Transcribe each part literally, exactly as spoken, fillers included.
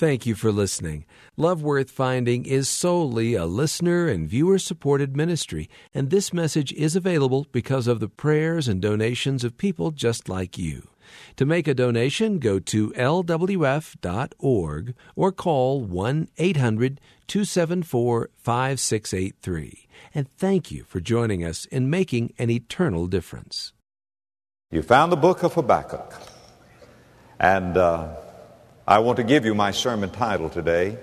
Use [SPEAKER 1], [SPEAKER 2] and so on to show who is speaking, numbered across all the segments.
[SPEAKER 1] Thank you for listening. Love Worth Finding is solely a listener and viewer-supported ministry, and this message is available because of the prayers and donations of people just like you. To make a donation, go to L W F dot org or call one eight hundred two seven four five six eight three. And thank you for joining us in making an eternal difference.
[SPEAKER 2] You found the book of Habakkuk, and uh, I want to give you my sermon title today,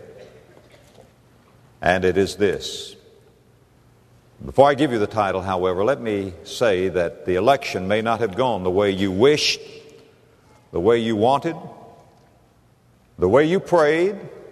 [SPEAKER 2] and it is this. Before I give you the title, however, let me say that the election may not have gone the way you wished, the way you wanted, the way you prayed,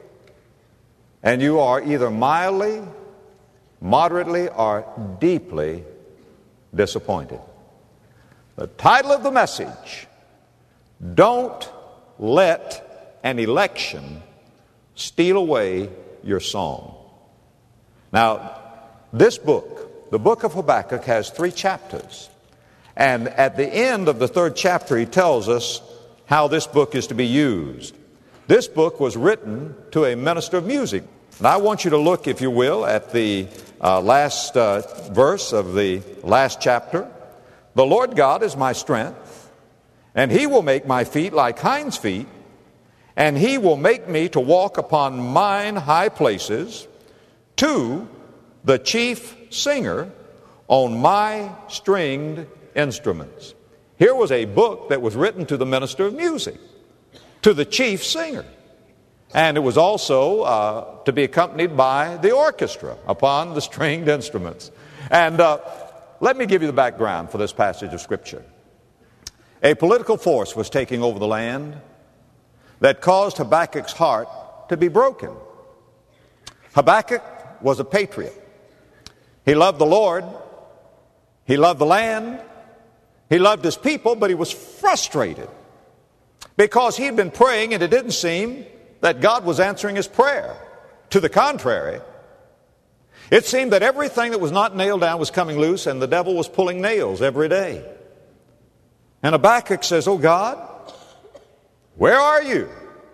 [SPEAKER 2] and you are either mildly, moderately, or deeply disappointed. The title of the message, Don't Let an Election Steal Away Your Song. Now, this book, the book of Habakkuk, has three chapters. And at the end of the third chapter, he tells us how this book is to be used. This book was written to a minister of music. And I want you to look, if you will, at the uh, last uh, verse of the last chapter. The Lord God is my strength, and He will make my feet like hinds' feet, and He will make me to walk upon mine high places, to the chief singer on my stringed instruments. Here was a book that was written to the minister of music, to the chief singer. And it was also uh, to be accompanied by the orchestra upon the stringed instruments. And uh, let me give you the background for this passage of Scripture. A political force was taking over the land that caused Habakkuk's heart to be broken. Habakkuk was a patriot. He loved the Lord. He loved the land. He loved his people, but he was frustrated because he had been praying and it didn't seem that God was answering his prayer. To the contrary, it seemed that everything that was not nailed down was coming loose and the devil was pulling nails every day. And Habakkuk says, "Oh God, where are you?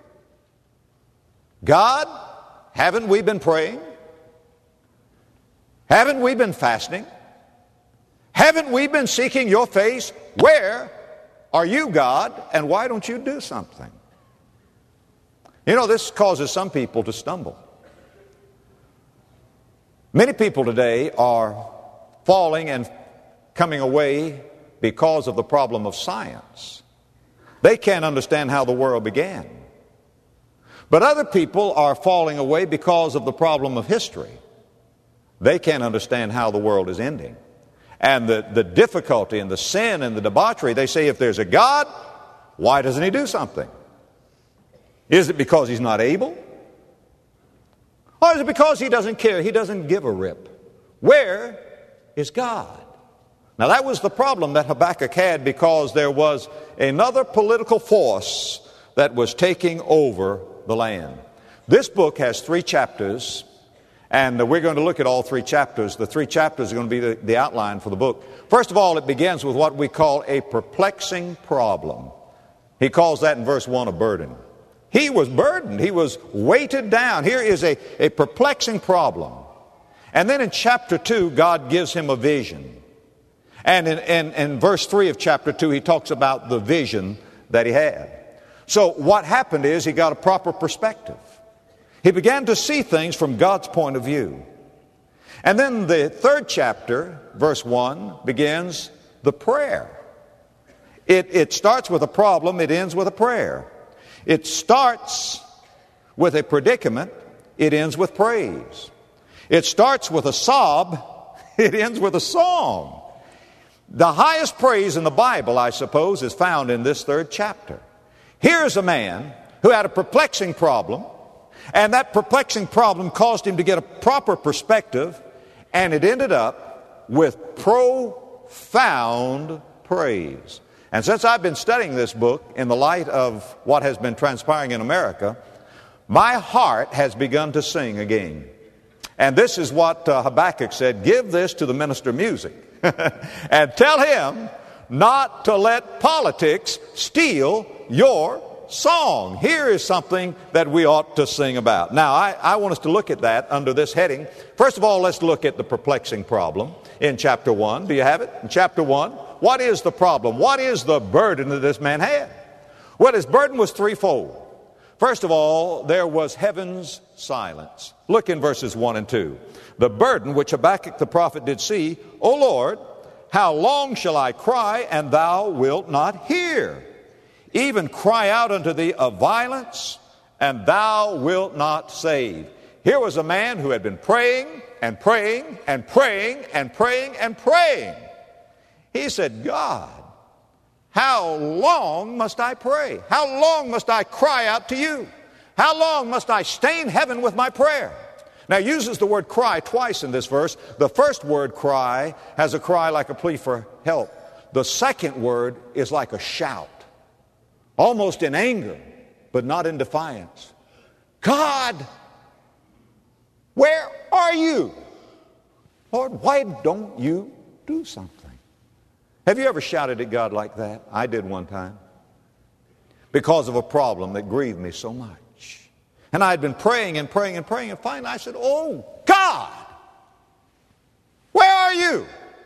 [SPEAKER 2] God, haven't we been praying? Haven't we been fasting? Haven't we been seeking your face? Where are you, God? And why don't you do something?" You know, this causes some people to stumble. Many people today are falling and coming away because of the problem of science. They can't understand how the world began. But other people are falling away because of the problem of history. They can't understand how the world is ending. And the, the difficulty and the sin and the debauchery, they say, if there's a God, why doesn't He do something? Is it because He's not able? Or is it because He doesn't care? He doesn't give a rip. Where is God? Now that was the problem that Habakkuk had, because there was another political force that was taking over the land. This book has three chapters, and we're going to look at all three chapters. The three chapters are going to be the, the outline for the book. First of all, it begins with what we call a perplexing problem. He calls that in verse one a burden. He was burdened. He was weighted down. Here is a, a perplexing problem. And then in chapter two, God gives him a vision. And in, in, in verse three of chapter two, he talks about the vision that he had. So what happened is he got a proper perspective. He began to see things from God's point of view. And then the third chapter, verse one, begins the prayer. It, it starts with a problem, it ends with a prayer. It starts with a predicament, it ends with praise. It starts with a sob, it ends with a song. The highest praise in the Bible, I suppose, is found in this third chapter. Here's a man who had a perplexing problem, and that perplexing problem caused him to get a proper perspective, and it ended up with profound praise. And since I've been studying this book in the light of what has been transpiring in America, my heart has begun to sing again. And this is what uh, Habakkuk said: give this to the minister of music and tell him not to let politics steal your song. Here is something that we ought to sing about. Now, I, I want us to look at that under this heading. First of all, let's look at the perplexing problem in chapter one. Do you have it? In chapter one, what is the problem? What is the burden that this man had? Well, his burden was threefold. First of all, there was heaven's silence. Look in verses one and two. The burden which Habakkuk the prophet did see, O Lord, how long shall I cry, and thou wilt not hear? Even cry out unto thee of violence, and thou wilt not save. Here was a man who had been praying and praying and praying and praying and praying. He said, God, how long must I pray? How long must I cry out to you? How long must I stain heaven with my prayer? Now, he uses the word cry twice in this verse. The first word, cry, has a cry like a plea for help. The second word is like a shout, almost in anger, but not in defiance. God, where are you? Lord, why don't you do something? Have you ever shouted at God like that? I did one time, because of a problem that grieved me so much. And I had been praying and praying and praying, and finally I said, oh, God, where are you?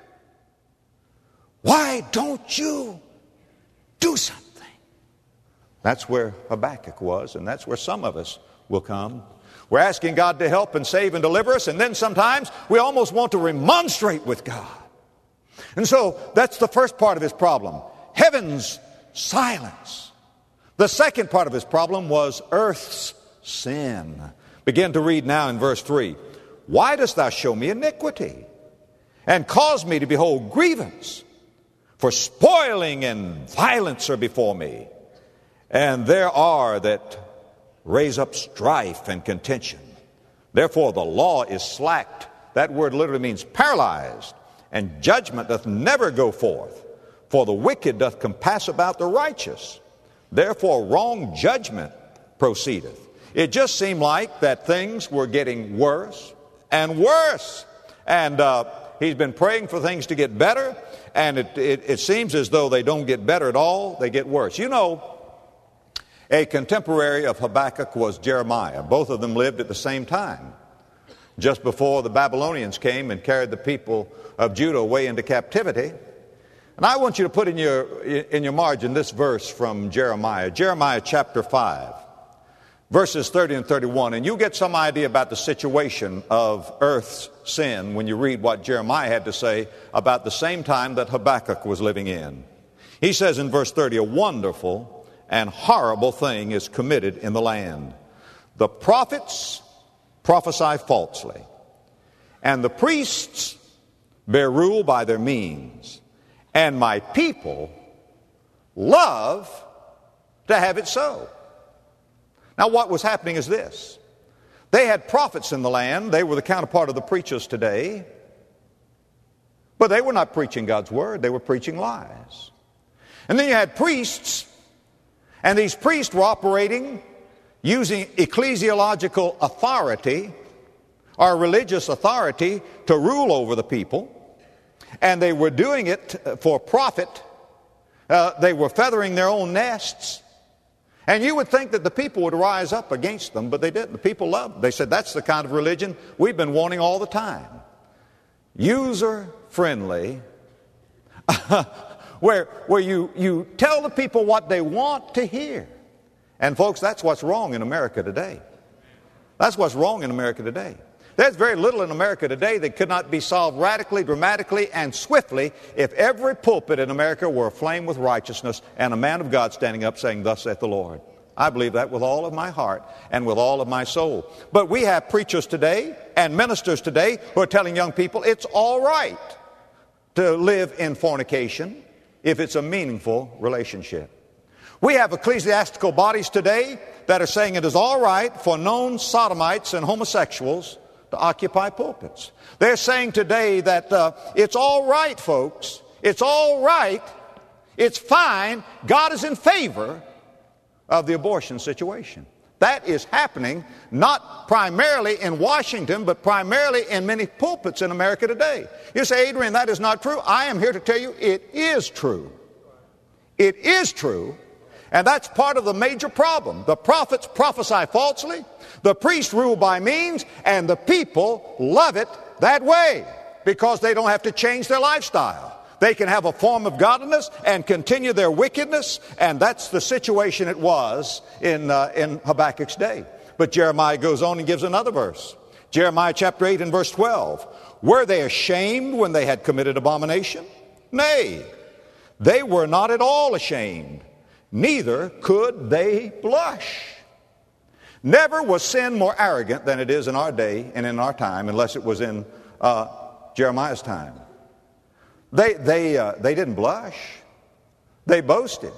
[SPEAKER 2] Why don't you do something? That's where Habakkuk was, and that's where some of us will come. We're asking God to help and save and deliver us, and then sometimes we almost want to remonstrate with God. And so that's the first part of his problem, heaven's silence. The second part of his problem was earth's sin. Begin to read now in verse three. Why dost thou show me iniquity, and cause me to behold grievance? For spoiling and violence are before me, and there are that raise up strife and contention. Therefore the law is slacked. That word literally means paralyzed. And judgment doth never go forth. For the wicked doth compass about the righteous. Therefore wrong judgment proceedeth. It just seemed like that things were getting worse and worse. And uh, he's been praying for things to get better. And it, it, it seems as though they don't get better at all. They get worse. You know, a contemporary of Habakkuk was Jeremiah. Both of them lived at the same time, just before the Babylonians came and carried the people of Judah away into captivity. And I want you to put in your, in your margin this verse from Jeremiah, Jeremiah chapter five, verses thirty and thirty-one. And you'll get some idea about the situation of earth's sin when you read what Jeremiah had to say about the same time that Habakkuk was living in. He says in verse thirty, a wonderful and horrible thing is committed in the land. The prophets prophesy falsely, and the priests bear rule by their means, and my people love to have it so. Now what was happening is this. They had prophets in the land. They were the counterpart of the preachers today, but they were not preaching God's word. They were preaching lies. And then you had priests, and these priests were operating using ecclesiological authority or religious authority to rule over the people. And they were doing it for profit. Uh, they were feathering their own nests. And you would think that the people would rise up against them, but they didn't. The people loved them. They said, that's the kind of religion we've been wanting all the time. User-friendly, where, where you, you tell the people what they want to hear. And folks, that's what's wrong in America today. That's what's wrong in America today. There's very little in America today that could not be solved radically, dramatically, and swiftly if every pulpit in America were aflame with righteousness and a man of God standing up saying, thus saith the Lord. I believe that with all of my heart and with all of my soul. But we have preachers today and ministers today who are telling young people it's all right to live in fornication if it's a meaningful relationship. We have ecclesiastical bodies today that are saying it is all right for known sodomites and homosexuals to occupy pulpits. They're saying today that uh, it's all right, folks. It's all right. It's fine. God is in favor of the abortion situation. That is happening not primarily in Washington, but primarily in many pulpits in America today. You say, Adrian, that is not true. I am here to tell you it is true. It is true. And that's part of the major problem. The prophets prophesy falsely, the priests rule by means, and the people love it that way because they don't have to change their lifestyle. They can have a form of godliness and continue their wickedness, and that's the situation it was in, uh, in Habakkuk's day. But Jeremiah goes on and gives another verse. Jeremiah chapter eight and verse twelve. Were they ashamed when they had committed abomination? Nay, they were not at all ashamed, neither could they blush. Never was sin more arrogant than it is in our day and in our time, unless it was in uh, Jeremiah's time. They, they, uh, they didn't blush. They boasted.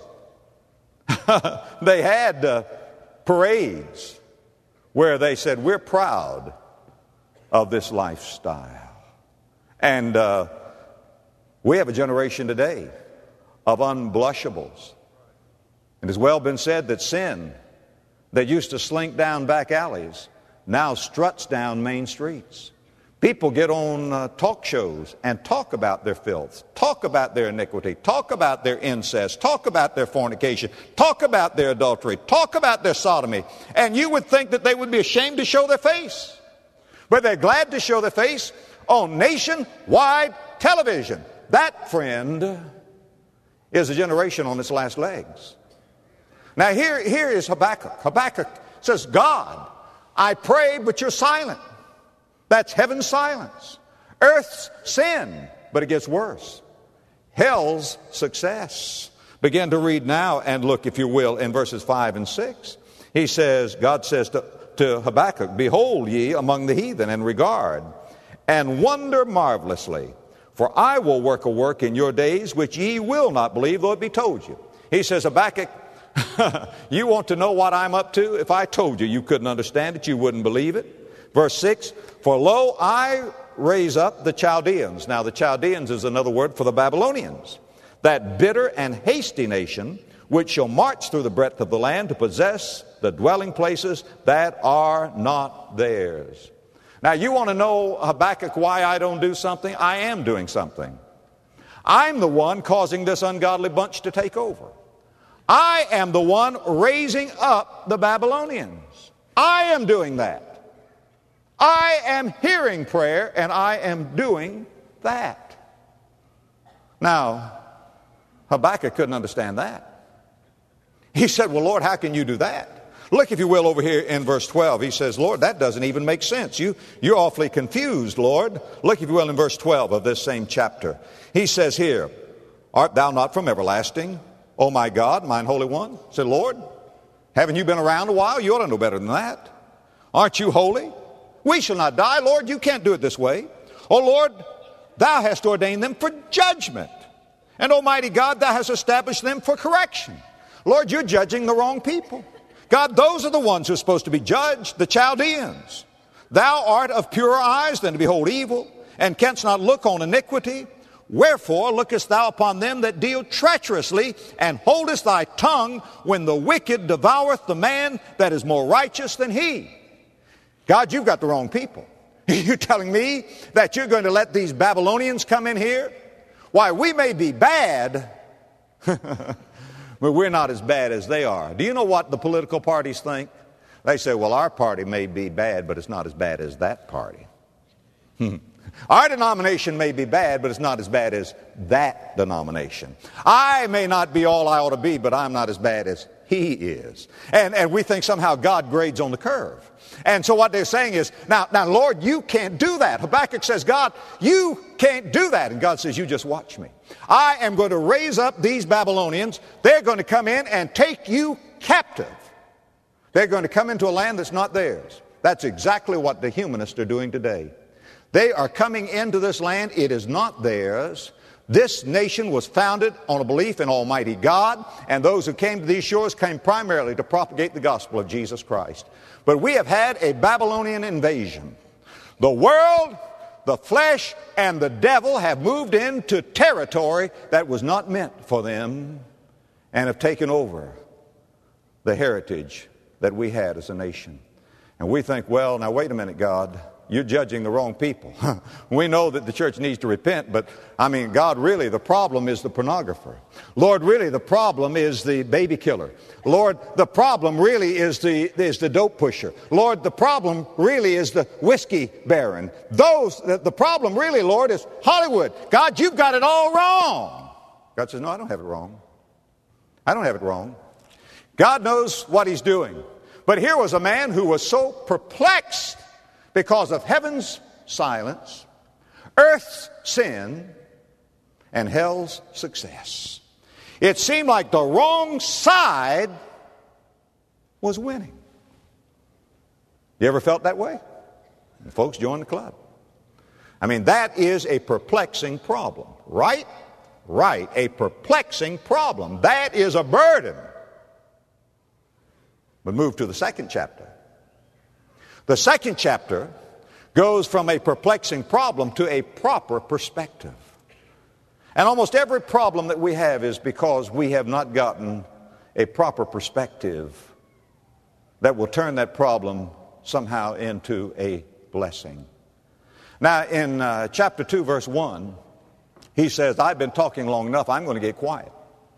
[SPEAKER 2] They had uh, parades where they said, we're proud of this lifestyle. And uh, we have a generation today of unblushables. It has well been said that sin that used to slink down back alleys now struts down main streets. People get on uh, talk shows and talk about their filth, talk about their iniquity, talk about their incest, talk about their fornication, talk about their adultery, talk about their sodomy. And you would think that they would be ashamed to show their face. But they're glad to show their face on nationwide television. That, friend, is a generation on its last legs. Now here, here is Habakkuk. Habakkuk says, God, I pray, but you're silent. That's heaven's silence. Earth's sin, but it gets worse. Hell's success. Begin to read now and look, if you will, in verses five and six. He says, God says to, to Habakkuk, behold ye among the heathen and regard and wonder marvelously. For I will work a work in your days which ye will not believe, though it be told you. He says, Habakkuk, you want to know what I'm up to? If I told you, you couldn't understand it, you wouldn't believe it. Verse six, for lo, I raise up the Chaldeans. Now the Chaldeans is another word for the Babylonians. That bitter and hasty nation, which shall march through the breadth of the land to possess the dwelling places that are not theirs. Now you want to know, Habakkuk, why I don't do something? I am doing something. I'm the one causing this ungodly bunch to take over. I am the one raising up the Babylonians. I am doing that. I am hearing prayer, and I am doing that. Now, Habakkuk couldn't understand that. He said, well, Lord, how can you do that? Look, if you will, over here in verse twelve. He says, Lord, that doesn't even make sense. You, you're awfully confused, Lord. Look, if you will, in verse twelve of this same chapter. He says here, art thou not from everlasting, O my God, mine Holy One? He said, Lord, haven't you been around a while? You ought to know better than that. Aren't you holy? We shall not die. Lord, you can't do it this way. Oh, Lord, thou hast ordained them for judgment. And Almighty God, thou hast established them for correction. Lord, you're judging the wrong people. God, those are the ones who are supposed to be judged, the Chaldeans. Thou art of purer eyes than to behold evil, and canst not look on iniquity. Wherefore lookest thou upon them that deal treacherously, and holdest thy tongue when the wicked devoureth the man that is more righteous than he. God, you've got the wrong people. You're telling me that you're going to let these Babylonians come in here? Why, we may be bad, but we're not as bad as they are. Do you know what the political parties think? They say, well, our party may be bad, but it's not as bad as that party. Our denomination may be bad, but it's not as bad as that denomination. I may not be all I ought to be, but I'm not as bad as he is. And, and we think somehow God grades on the curve. And so what they're saying is, now, now, Lord, you can't do that. Habakkuk says, God, you can't do that. And God says, you just watch me. I am going to raise up these Babylonians. They're going to come in and take you captive. They're going to come into a land that's not theirs. That's exactly what the humanists are doing today. They are coming into this land. It is not theirs. This nation was founded on a belief in Almighty God, and those who came to these shores came primarily to propagate the gospel of Jesus Christ. But we have had a Babylonian invasion. The world, the flesh, and the devil have moved into territory that was not meant for them and have taken over the heritage that we had as a nation. And we think, well, now wait a minute, God. you're judging the wrong people. We know that the church needs to repent, but I mean, God, really, the problem is the pornographer. Lord, really, the problem is the baby killer. Lord, the problem really is the, is the dope pusher. Lord, the problem really is the whiskey baron. Those, the, the problem really, Lord, is Hollywood. God, you've got it all wrong. God says, no, I don't have it wrong. I don't have it wrong. God knows what he's doing. But here was a man who was so perplexed because of heaven's silence, earth's sin, and hell's success. It seemed like the wrong side was winning. You ever felt that way? Folks, join the club. I mean, that is a perplexing problem, right? Right, a perplexing problem. That is a burden. But move to the second chapter. The second chapter goes from a perplexing problem to a proper perspective. And almost every problem that we have is because we have not gotten a proper perspective that will turn that problem somehow into a blessing. Now, in uh, chapter two, verse one, he says, I've been talking long enough, I'm going to get quiet.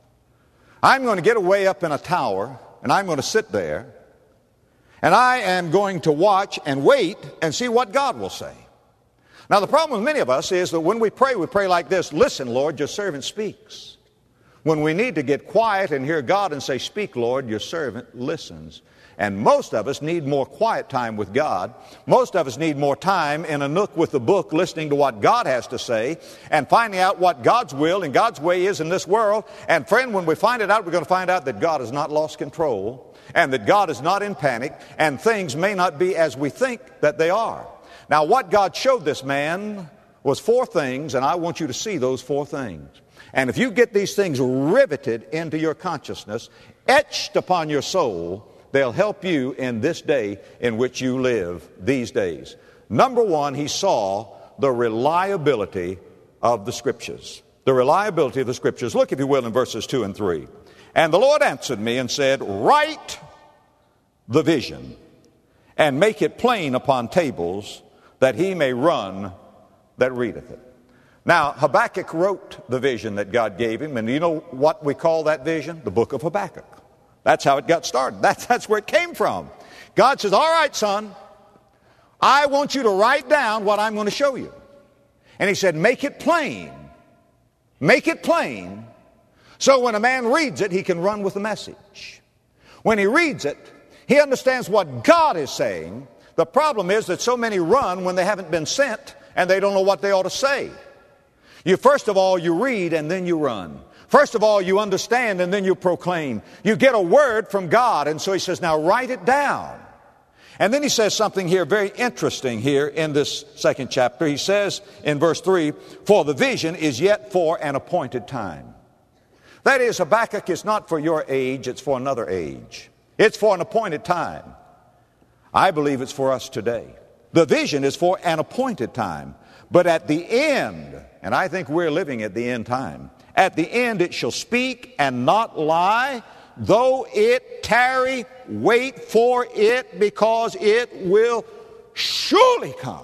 [SPEAKER 2] I'm going to get away up in a tower, and I'm going to sit there, and I am going to watch and wait and see what God will say. Now, the problem with many of us is that when we pray, we pray like this, listen, Lord, your servant speaks. When we need to get quiet and hear God and say, speak, Lord, your servant listens. And most of us need more quiet time with God. Most of us need more time in a nook with the book, listening to what God has to say and finding out what God's will and God's way is in this world. And friend, when we find it out, we're going to find out that God has not lost control and that God is not in panic and things may not be as we think that they are. Now, what God showed this man was four things, and I want you to see those four things. And if you get these things riveted into your consciousness, etched upon your soul, they'll help you in this day in which you live these days. Number one, he saw the reliability of the Scriptures. The reliability of the Scriptures. Look, if you will, in verses two and three. And the Lord answered me and said, write the vision and make it plain upon tables that he may run that readeth it. Now, Habakkuk wrote the vision that God gave him, and you know what we call that vision? The book of Habakkuk. That's how it got started. That's, that's where it came from. God says, all right, son, I want you to write down what I'm going to show you. And he said, make it plain. Make it plain. So when a man reads it, he can run with the message. When he reads it, he understands what God is saying. The problem is that so many run when they haven't been sent and they don't know what they ought to say. You first of all, you read and then you run. First of all, you understand and then you proclaim. You get a word from God, and so he says, now write it down. And then he says something here very interesting here in this second chapter. He says in verse three, for the vision is yet for an appointed time. That is, Habakkuk is not for your age, it's for another age. It's for an appointed time. I believe it's for us today. The vision is for an appointed time. But at the end, and I think we're living at the end time, at the end it shall speak and not lie, though it tarry, wait for it, because it will surely come.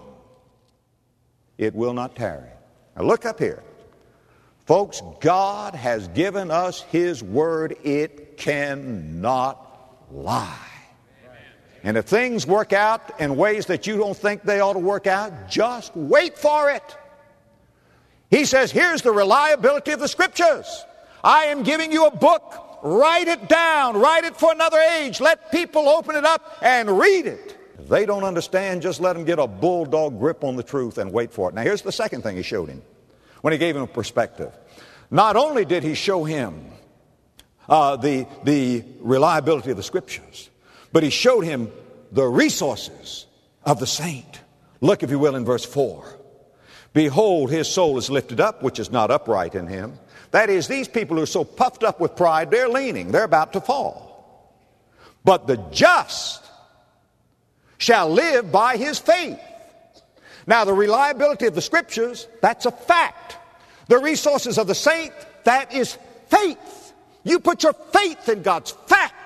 [SPEAKER 2] It will not tarry. Now look up here. Folks, God has given us His Word. It cannot lie. And if things work out in ways that you don't think they ought to work out, just wait for it. He says, here's the reliability of the Scriptures. I am giving you a book. Write it down. Write it for another age. Let people open it up and read it. If they don't understand, just let them get a bulldog grip on the truth and wait for it. Now, here's the second thing he showed him when he gave him a perspective. Not only did he show him uh, the, the reliability of the Scriptures, but he showed him the resources of the saint. Look, if you will, in verse four. Behold, his soul is lifted up, which is not upright in him. That is, these people who are so puffed up with pride, they're leaning. They're about to fall. But the just shall live by his faith. Now, the reliability of the Scriptures, that's a fact. The resources of the saint, that is faith. You put your faith in God's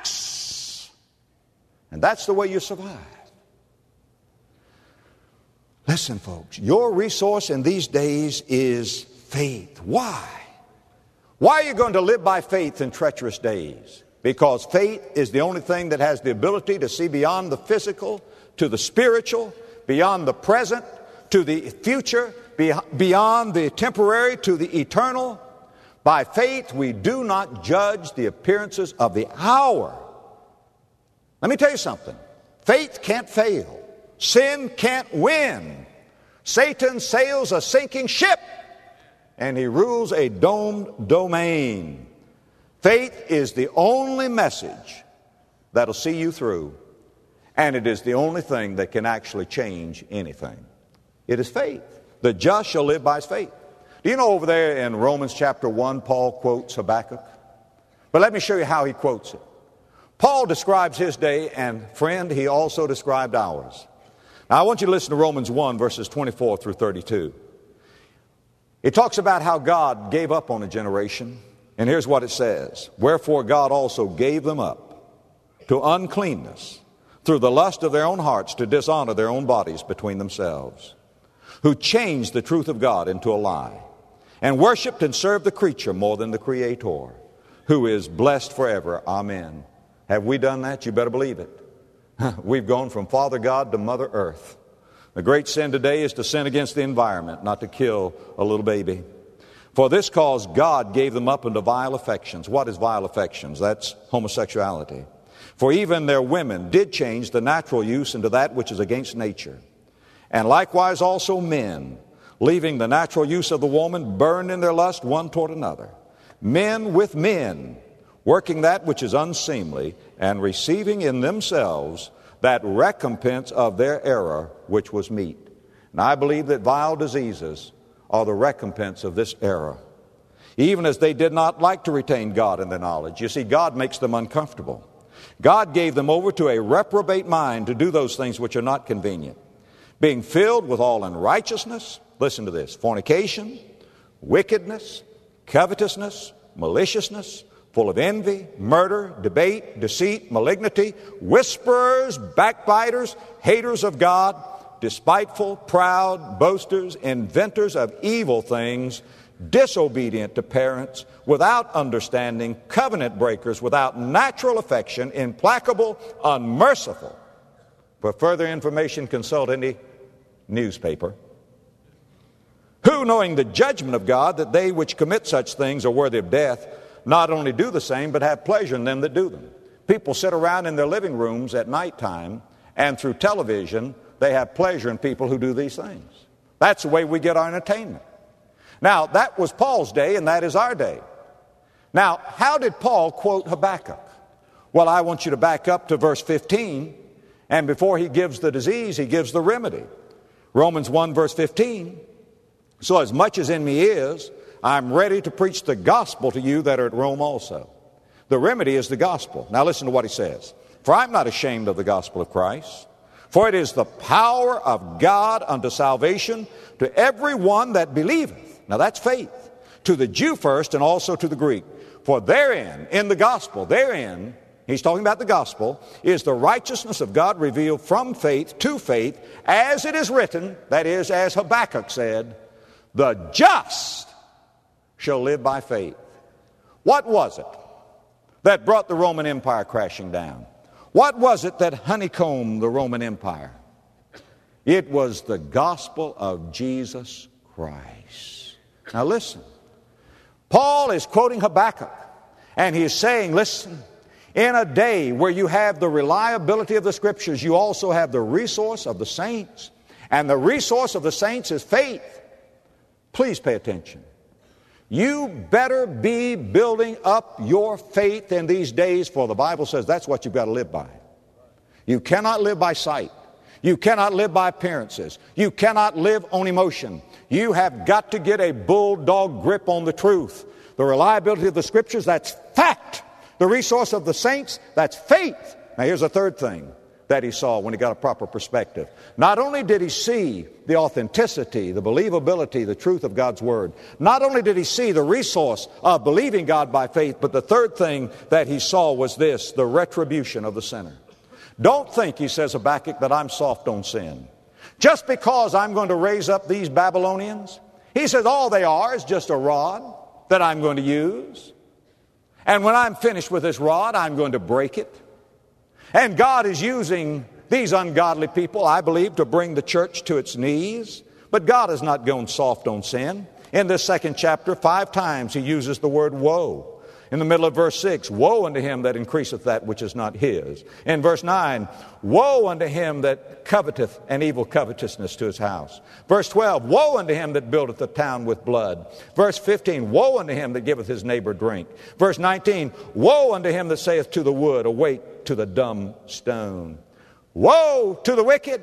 [SPEAKER 2] facts. And that's the way you survive. Listen, folks, your resource in these days is faith. Why? Why are you going to live by faith in treacherous days? Because faith is the only thing that has the ability to see beyond the physical to the spiritual, beyond the present to the future, beyond the temporary to the eternal. By faith, we do not judge the appearances of the hour. Let me tell you something. Faith can't fail. Sin can't win. Satan sails a sinking ship, and he rules a domed domain. Faith is the only message that'll see you through, and it is the only thing that can actually change anything. It is faith. The just shall live by his faith. Do you know over there in Romans chapter one, Paul quotes Habakkuk? But let me show you how he quotes it. Paul describes his day, and friend, he also described ours. Now, I want you to listen to Romans one, verses twenty-four through thirty-two. It talks about how God gave up on a generation, and here's what it says. Wherefore God also gave them up to uncleanness through the lust of their own hearts to dishonor their own bodies between themselves, who changed the truth of God into a lie, and worshiped and served the creature more than the Creator, who is blessed forever. Amen. Have we done that? You better believe it. We've gone from Father God to Mother Earth. The great sin today is to sin against the environment, not to kill a little baby. For this cause God gave them up into vile affections. What is vile affections? That's homosexuality. For even their women did change the natural use into that which is against nature. And likewise also men, leaving the natural use of the woman, burned in their lust one toward another. Men with men, working that which is unseemly, and receiving in themselves that recompense of their error which was meet. And I believe that vile diseases are the recompense of this error. Even as they did not like to retain God in their knowledge. You see, God makes them uncomfortable. God gave them over to a reprobate mind to do those things which are not convenient. Being filled with all unrighteousness, listen to this, fornication, wickedness, covetousness, maliciousness, full of envy, murder, debate, deceit, malignity, whisperers, backbiters, haters of God, despiteful, proud, boasters, inventors of evil things, disobedient to parents, without understanding, covenant breakers, without natural affection, implacable, unmerciful. For further information, consult any newspaper. Who, knowing the judgment of God, that they which commit such things are worthy of death, not only do the same, but have pleasure in them that do them. People sit around in their living rooms at nighttime, and through television, they have pleasure in people who do these things. That's the way we get our entertainment. Now, that was Paul's day, and that is our day. Now, how did Paul quote Habakkuk? Well, I want you to back up to verse fifteen, and before he gives the disease, he gives the remedy. Romans one, verse fifteen, so as much as in me is, I'm ready to preach the gospel to you that are at Rome also. The remedy is the gospel. Now listen to what he says. For I'm not ashamed of the gospel of Christ, for it is the power of God unto salvation to every one that believeth. Now that's faith. To the Jew first and also to the Greek. For therein, in the gospel, therein, he's talking about the gospel, is the righteousness of God revealed from faith to faith, as it is written, that is, as Habakkuk said, the just shall live by faith. What was it that brought the Roman Empire crashing down? What was it that honeycombed the Roman Empire? It was the gospel of Jesus Christ. Now listen, Paul is quoting Habakkuk, and he is saying, listen, in a day where you have the reliability of the Scriptures, you also have the resource of the saints, and the resource of the saints is faith. Please pay attention. You better be building up your faith in these days, for the Bible says that's what you've got to live by. You cannot live by sight. You cannot live by appearances. You cannot live on emotion. You have got to get a bulldog grip on the truth. The reliability of the Scriptures, that's fact. The resource of the saints, that's faith. Now here's a third thing that he saw when he got a proper perspective. Not only did he see the authenticity, the believability, the truth of God's Word, not only did he see the resource of believing God by faith, but the third thing that he saw was this, the retribution of the sinner. Don't think, he says, Habakkuk, that I'm soft on sin. Just because I'm going to raise up these Babylonians, he says all they are is just a rod that I'm going to use. And when I'm finished with this rod, I'm going to break it. And God is using these ungodly people, I believe, to bring the church to its knees. But God has not gone soft on sin. In this second chapter, five times he uses the word woe. In the middle of verse six, woe unto him that increaseth that which is not his. In verse nine, woe unto him that coveteth an evil covetousness to his house. Verse twelve, woe unto him that buildeth a town with blood. Verse fifteen, woe unto him that giveth his neighbor drink. Verse nineteen, woe unto him that saith to the wood, awake, to the dumb stone. Woe to the wicked.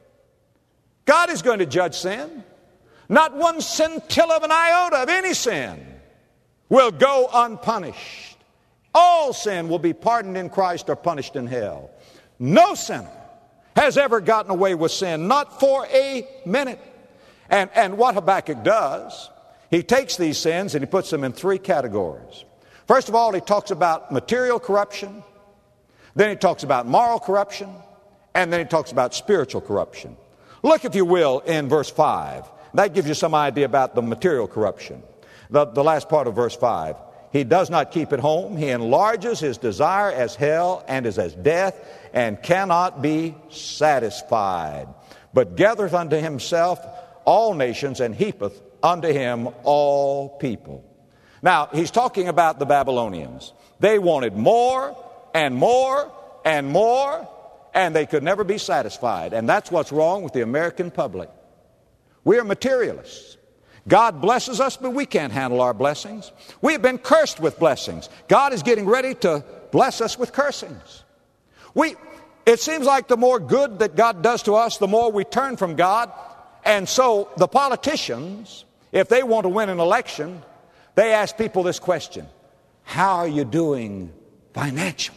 [SPEAKER 2] God is going to judge sin. Not one scintilla of an iota of any sin will go unpunished. All sin will be pardoned in Christ or punished in hell. No sinner has ever gotten away with sin, not for a minute. And, and what Habakkuk does, he takes these sins and he puts them in three categories. First of all, he talks about material corruption. Then he talks about moral corruption. And then he talks about spiritual corruption. Look, if you will, in verse five. That gives you some idea about the material corruption. The, the last part of verse five. He does not keep at home. He enlarges his desire as hell and is as death and cannot be satisfied. But gathereth unto himself all nations and heapeth unto him all people. Now, he's talking about the Babylonians. They wanted more and more and more, and they could never be satisfied. And that's what's wrong with the American public. We are materialists. God blesses us, but we can't handle our blessings. We have been cursed with blessings. God is getting ready to bless us with cursings. We, it seems like the more good that God does to us, the more we turn from God. And so the politicians, if they want to win an election, they ask people this question: how are you doing financially?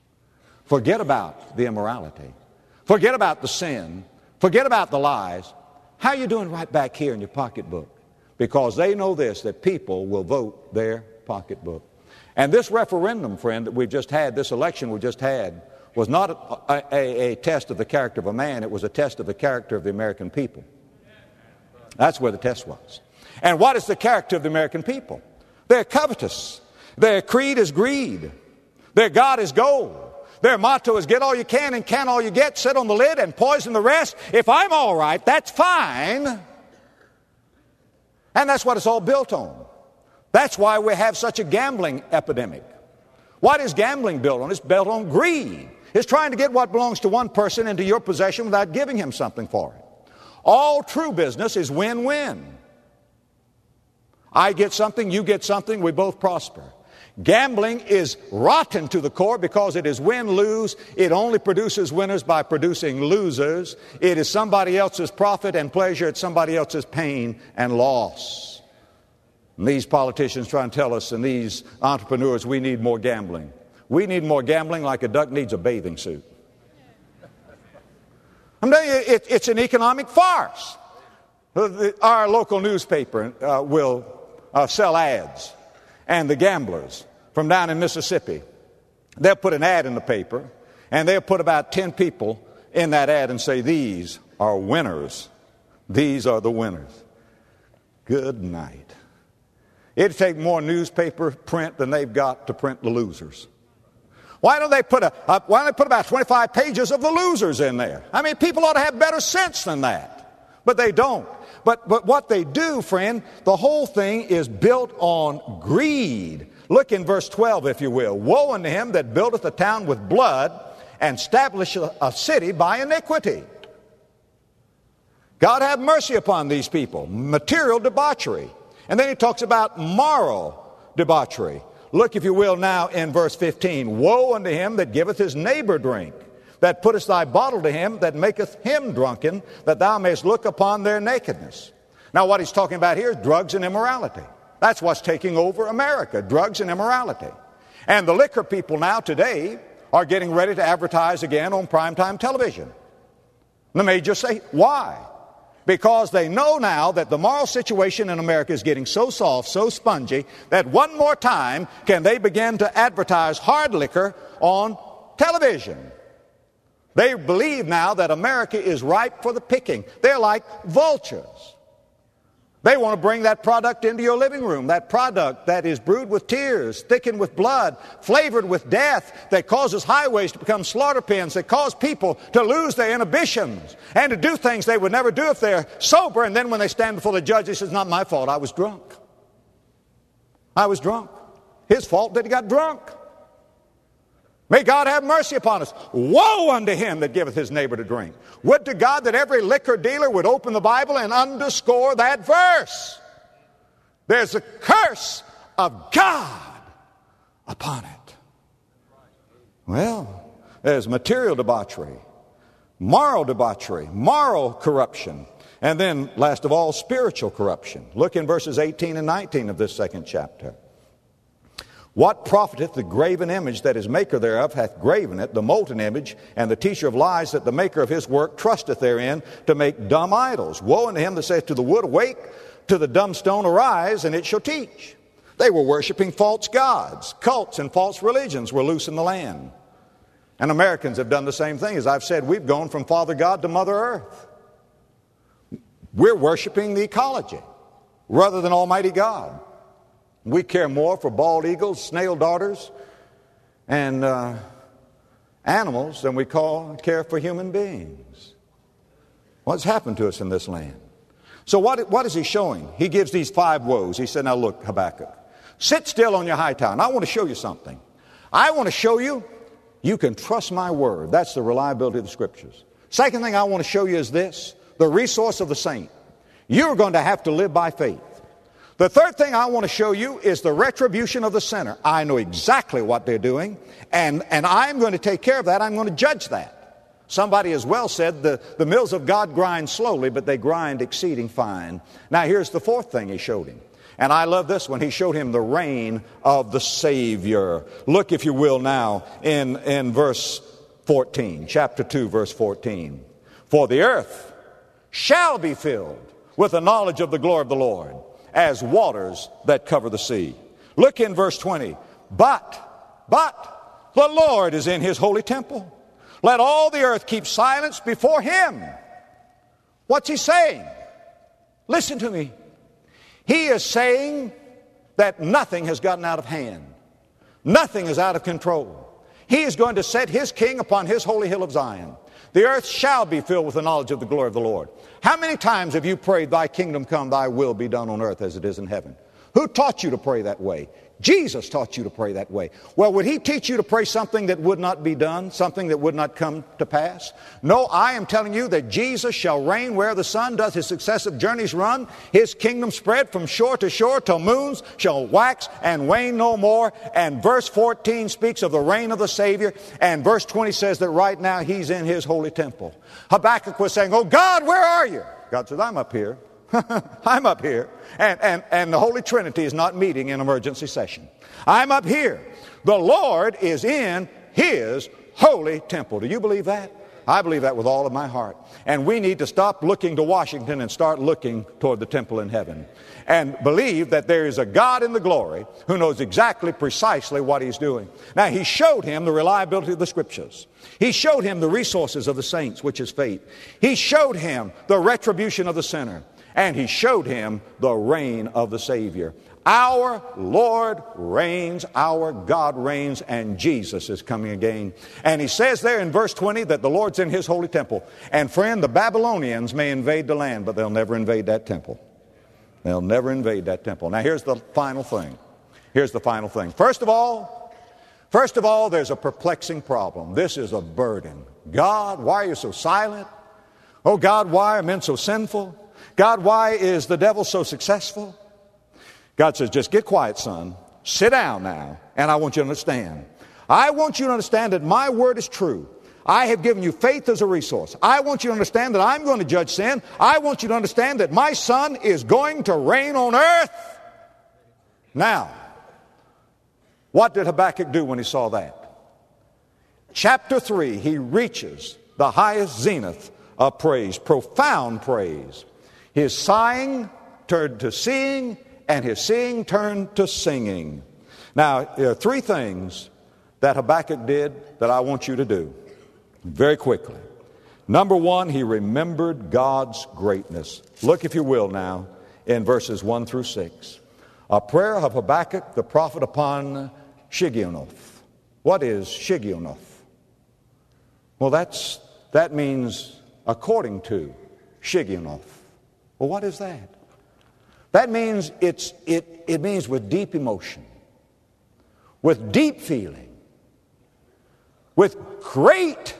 [SPEAKER 2] Forget about the immorality. Forget about the sin. Forget about the lies. How are you doing right back here in your pocketbook? Because they know this, that people will vote their pocketbook. And this referendum, friend, that we've just had, this election we've just had, was not a, a, a test of the character of a man. It was a test of the character of the American people. That's where the test was. And what is the character of the American people? They're covetous. Their creed is greed. Their God is gold. Their motto is get all you can and can all you get, sit on the lid and poison the rest. If I'm all right, that's fine. And that's what it's all built on. That's why we have such a gambling epidemic. What is gambling built on? It's built on greed. It's trying to get what belongs to one person into your possession without giving him something for it. All true business is win-win. I get something, you get something, we both prosper. Gambling is rotten to the core because it is win-lose. It only produces winners by producing losers. It is somebody else's profit and pleasure. It's somebody else's pain and loss. And these politicians try and tell us, and these entrepreneurs, we need more gambling. We need more gambling like a duck needs a bathing suit. I'm telling you, it, it's an economic farce. Our local newspaper uh, will uh, sell ads, and the gamblers from down in Mississippi, they'll put an ad in the paper, and they'll put about ten people in that ad and say, these are winners. These are the winners. Good night. It'd take more newspaper print than they've got to print the losers. Why don't they put a, uh, why don't they put about twenty-five pages of the losers in there? I mean, people ought to have better sense than that. But they don't. But, but what they do, friend, the whole thing is built on greed. Look in verse twelve, if you will. Woe unto him that buildeth a town with blood and establisheth a city by iniquity. God have mercy upon these people. Material debauchery. And then he talks about moral debauchery. Look, if you will, now in verse fifteen. Woe unto him that giveth his neighbor drink, that puttest thy bottle to him, that maketh him drunken, that thou mayest look upon their nakedness. Now what he's talking about here is drugs and immorality. That's what's taking over America, drugs and immorality. And the liquor people now today are getting ready to advertise again on primetime television. The majors say, why? Because they know now that the moral situation in America is getting so soft, so spongy, that one more time can they begin to advertise hard liquor on television. They believe now that America is ripe for the picking. They're like vultures. They want to bring that product into your living room, that product that is brewed with tears, thickened with blood, flavored with death, that causes highways to become slaughter pens, that cause people to lose their inhibitions and to do things they would never do if they're sober. And then when they stand before the judge, they say, it's not my fault, I was drunk. I was drunk. His fault that he got drunk. May God have mercy upon us. Woe unto him that giveth his neighbor to drink. Would to God that every liquor dealer would open the Bible and underscore that verse. There's a curse of God upon it. Well, there's material debauchery, moral debauchery, moral corruption, and then, last of all, spiritual corruption. Look in verses eighteen and nineteen of this second chapter. What profiteth the graven image that his maker thereof hath graven it, the molten image, and the teacher of lies, that the maker of his work trusteth therein to make dumb idols? Woe unto him that saith to the wood, awake, to the dumb stone, arise, and it shall teach. They were worshiping false gods. Cults and false religions were loose in the land. And Americans have done the same thing. As I've said, we've gone from Father God to Mother Earth. We're worshiping the ecology rather than Almighty God. We care more for bald eagles, snail darters, and uh, animals than we call care for human beings. What's happened to us in this land? So what, what is he showing? He gives these five woes. He said, now look, Habakkuk, sit still on your high tower. And I want to show you something. I want to show you you can trust my word. That's the reliability of the Scriptures. Second thing I want to show you is this, the resource of the saint. You're going to have to live by faith. The third thing I want to show you is the retribution of the sinner. I know exactly what they're doing, and, and I'm going to take care of that. I'm going to judge that. Somebody has well said, the, the mills of God grind slowly, but they grind exceeding fine. Now here's the fourth thing he showed him. And I love this one. He showed him the reign of the Savior. Look, if you will, now in, in verse fourteen, chapter two, verse fourteen. For the earth shall be filled with the knowledge of the glory of the Lord, as waters that cover the sea. Look in verse twenty. But, but, the Lord is in his holy temple. Let all the earth keep silence before him. What's he saying? Listen to me. He is saying that nothing has gotten out of hand. Nothing is out of control. He is going to set his king upon his holy hill of Zion. The earth shall be filled with the knowledge of the glory of the Lord. How many times have you prayed, thy kingdom come, thy will be done on earth as it is in heaven? Who taught you to pray that way? Jesus taught you to pray that way. Well, would he teach you to pray something that would not be done, something that would not come to pass? No, I am telling you that Jesus shall reign where the sun does his successive journeys run. His kingdom spread from shore to shore till moons shall wax and wane no more. And verse fourteen speaks of the reign of the Savior. And verse twenty says that right now he's in his holy temple. Habakkuk was saying, oh God, where are you? God says, I'm up here. I'm up here, and, and, and the Holy Trinity is not meeting in emergency session. I'm up here. The Lord is in his holy temple. Do you believe that? I believe that with all of my heart. And we need to stop looking to Washington and start looking toward the temple in heaven. And believe that there is a God in the glory who knows exactly, precisely what he's doing. Now, he showed him the reliability of the Scriptures. He showed him the resources of the saints, which is faith. He showed him the retribution of the sinner. And he showed him the reign of the Savior. Our Lord reigns, our God reigns, and Jesus is coming again. And he says there in verse twenty that the Lord's in his holy temple. And friend, the Babylonians may invade the land, but they'll never invade that temple. They'll never invade that temple. Now here's the final thing. Here's the final thing. First of all, first of all, there's a perplexing problem. This is a burden. God, why are you so silent? Oh God, why are men so sinful? God, why is the devil so successful? God says, just get quiet, son. Sit down now, and I want you to understand. I want you to understand that my word is true. I have given you faith as a resource. I want you to understand that I'm going to judge sin. I want you to understand that my son is going to reign on earth. Now, what did Habakkuk do when he saw that? Chapter three, he reaches the highest zenith of praise, profound praise. His sighing turned to seeing, and his seeing turned to singing. Now, there are three things that Habakkuk did that I want you to do. Very quickly. Number one, he remembered God's greatness. Look, if you will, now, in verses one through six. A prayer of Habakkuk the prophet upon Shigionoth. What is Shigionoth? Well, that's, that means according to Shigionoth. Well, what is that? That means it's, it, it means with deep emotion, with deep feeling, with great,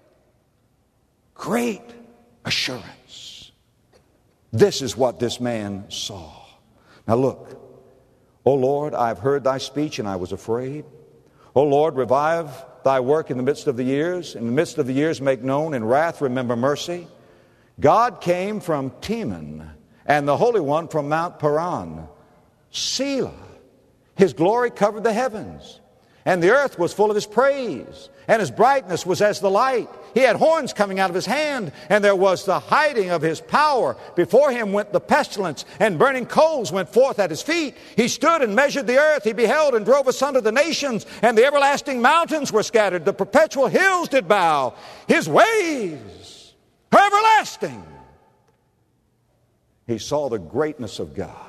[SPEAKER 2] great assurance. This is what this man saw. Now look, O Lord, I've heard thy speech and I was afraid. O Lord, revive thy work in the midst of the years. In the midst of the years make known. In wrath remember mercy. God came from Teman, and the Holy One from Mount Paran. Selah. His glory covered the heavens, and the earth was full of his praise, and his brightness was as the light. He had horns coming out of his hand, and there was the hiding of his power. Before him went the pestilence, and burning coals went forth at his feet. He stood and measured the earth. He beheld and drove asunder the nations, and the everlasting mountains were scattered. The perpetual hills did bow. His ways are everlasting. He saw the greatness of God.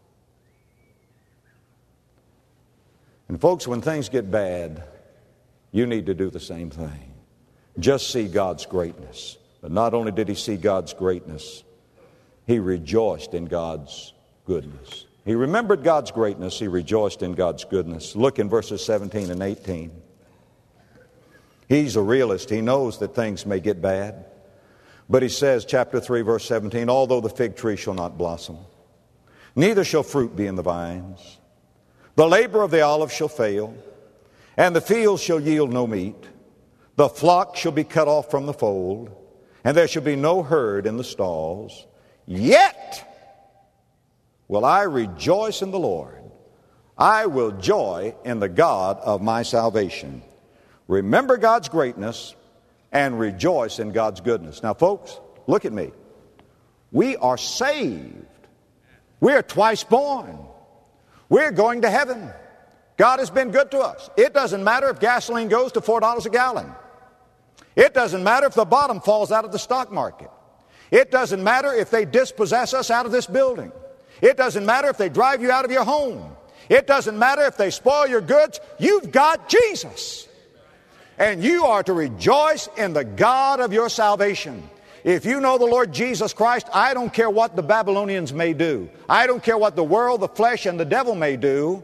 [SPEAKER 2] And folks, when things get bad, you need to do the same thing. Just see God's greatness. But not only did he see God's greatness, he rejoiced in God's goodness. He remembered God's greatness. He rejoiced in God's goodness. Look in verses seventeen and eighteen. He's a realist. He knows that things may get bad. But he says, chapter three, verse seventeen, although the fig tree shall not blossom, neither shall fruit be in the vines, the labor of the olive shall fail, and the field shall yield no meat. The flock shall be cut off from the fold, and there shall be no herd in the stalls. Yet will I rejoice in the Lord. I will joy in the God of my salvation. Remember God's greatness and rejoice in God's goodness. Now, folks, look at me. We are saved. We are twice born. We're going to heaven. God has been good to us. It doesn't matter if gasoline goes to four dollars a gallon. It doesn't matter if the bottom falls out of the stock market. It doesn't matter if they dispossess us out of this building. It doesn't matter if they drive you out of your home. It doesn't matter if they spoil your goods. You've got Jesus. And you are to rejoice in the God of your salvation. If you know the Lord Jesus Christ, I don't care what the Babylonians may do. I don't care what the world, the flesh, and the devil may do.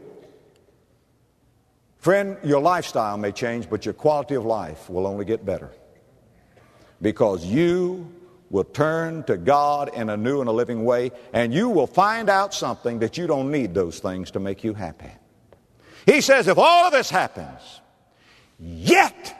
[SPEAKER 2] Friend, your lifestyle may change, but your quality of life will only get better. Because you will turn to God in a new and a living way, and you will find out something that you don't need those things to make you happy. He says, if all of this happens, yet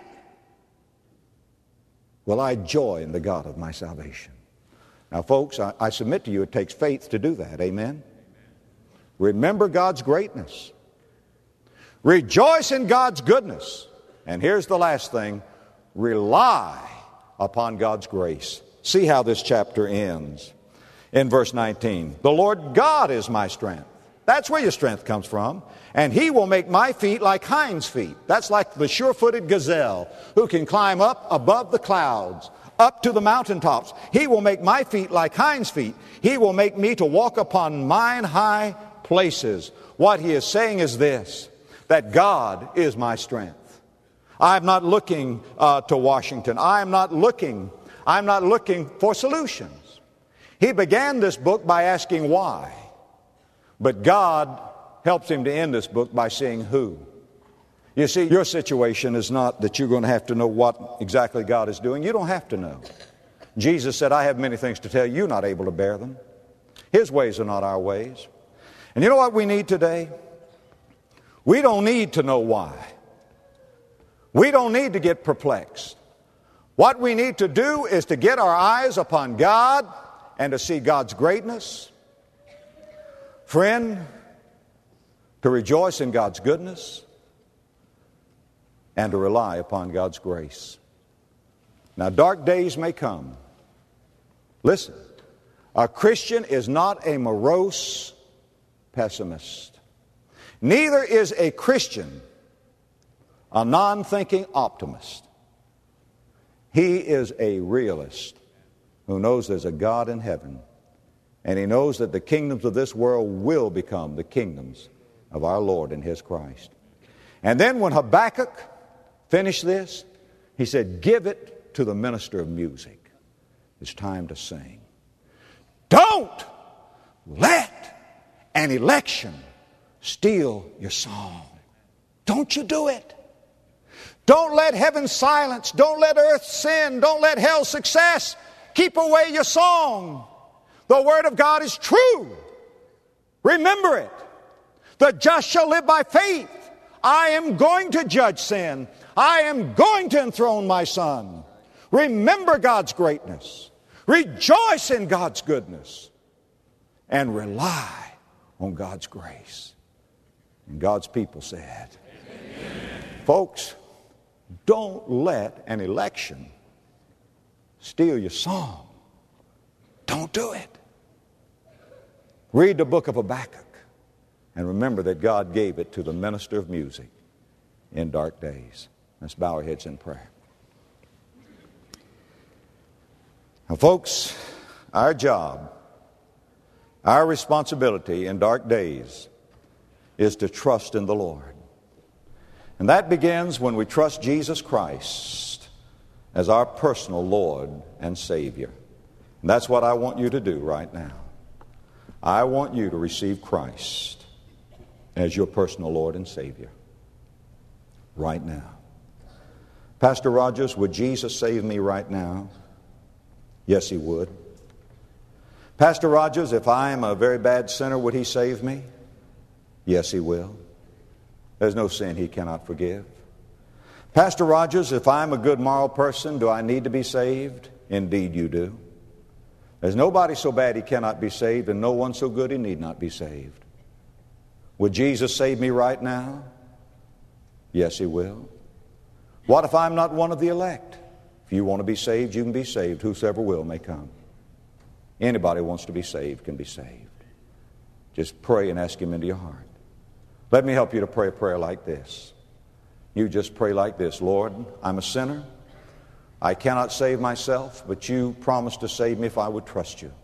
[SPEAKER 2] will I joy in the God of my salvation. Now, folks, I, I submit to you it takes faith to do that. Amen? Remember God's greatness. Rejoice in God's goodness. And here's the last thing. Rely upon God's grace. See how this chapter ends. In verse nineteen, the Lord God is my strength. That's where your strength comes from. And he will make my feet like hinds' feet. That's like the sure-footed gazelle who can climb up above the clouds, up to the mountaintops. He will make my feet like hinds' feet. He will make me to walk upon mine high places. What he is saying is this, that God is my strength. I'm not looking uh, to Washington. I'm not looking, I'm not looking for solutions. He began this book by asking why. But God helps him to end this book by saying who. You see, your situation is not that you're going to have to know what exactly God is doing. You don't have to know. Jesus said, I have many things to tell you, you're not able to bear them. His ways are not our ways. And you know what we need today? We don't need to know why. We don't need to get perplexed. What we need to do is to get our eyes upon God and to see God's greatness. Friend, to rejoice in God's goodness and to rely upon God's grace. Now, dark days may come. Listen, a Christian is not a morose pessimist. Neither is a Christian a non-thinking optimist. He is a realist who knows there's a God in heaven, and he knows that the kingdoms of this world will become the kingdoms of our Lord and His Christ. And then when Habakkuk finished this, he said, give it to the minister of music. It's time to sing. Don't let an election steal your song. Don't you do it. Don't let heaven silence. Don't let earth sin. Don't let hell success keep away your song. The Word of God is true. Remember it. The just shall live by faith. I am going to judge sin. I am going to enthrone my Son. Remember God's greatness. Rejoice in God's goodness. And rely on God's grace. And God's people said, amen. Folks, don't let an election steal your song. Don't do it. Read the book of Habakkuk and remember that God gave it to the minister of music in dark days. Let's bow our heads in prayer. Now, folks, our job, our responsibility in dark days is to trust in the Lord. And that begins when we trust Jesus Christ as our personal Lord and Savior. And that's what I want you to do right now. I want you to receive Christ as your personal Lord and Savior right now. Pastor Rogers, would Jesus save me right now? Yes, He would. Pastor Rogers, if I am a very bad sinner, would He save me? Yes, He will. There's no sin He cannot forgive. Pastor Rogers, if I'm a good moral person, do I need to be saved? Indeed you do. There's nobody so bad he cannot be saved, and no one so good he need not be saved. Would Jesus save me right now? Yes, He will. What if I'm not one of the elect? If you want to be saved, you can be saved. Whosoever will may come. Anybody who wants to be saved can be saved. Just pray and ask Him into your heart. Let me help you to pray a prayer like this. You just pray like this. Lord, I'm a sinner. I cannot save myself, but You promised to save me if I would trust You.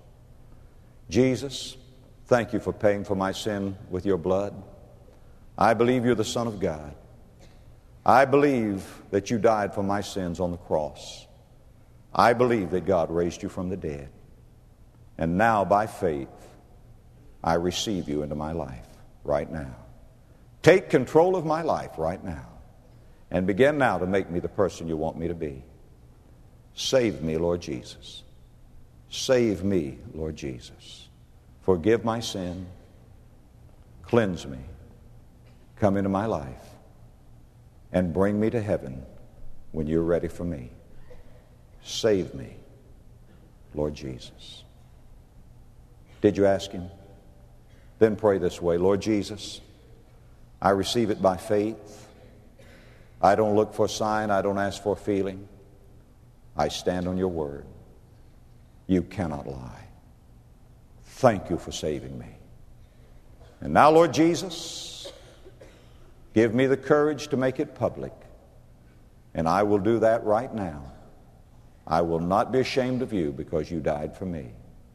[SPEAKER 2] Jesus, thank You for paying for my sin with Your blood. I believe You're the Son of God. I believe that You died for my sins on the cross. I believe that God raised You from the dead. And now, by faith, I receive You into my life right now. Take control of my life right now and begin now to make me the person You want me to be. Save me, Lord Jesus. Save me, Lord Jesus. Forgive my sin. Cleanse me. Come into my life and bring me to heaven when You're ready for me. Save me, Lord Jesus. Did you ask Him? Then pray this way. Lord Jesus, I receive it by faith. I don't look for a sign. I don't ask for a feeling. I stand on Your word. You cannot lie. Thank You for saving me. And now, Lord Jesus, give me the courage to make it public. And I will do that right now. I will not be ashamed of You because You died for me.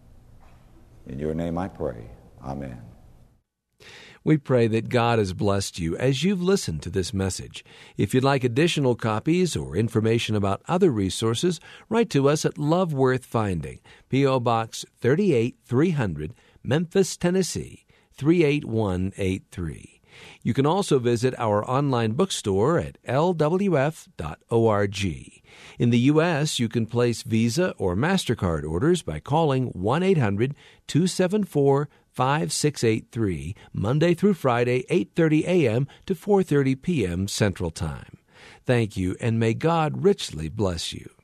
[SPEAKER 2] In Your name I pray. Amen.
[SPEAKER 1] We pray that God has blessed you as you've listened to this message. If you'd like additional copies or information about other resources, write to us at Love Worth Finding, P O. Box thirty-eight three hundred, Memphis, Tennessee, three eight one eight three. You can also visit our online bookstore at L W F dot org. In the U S, you can place Visa or MasterCard orders by calling one eight hundred two seven four five six eight three, Monday through Friday, eight thirty a.m. to four thirty p.m. Central Time. Thank you, and may God richly bless you.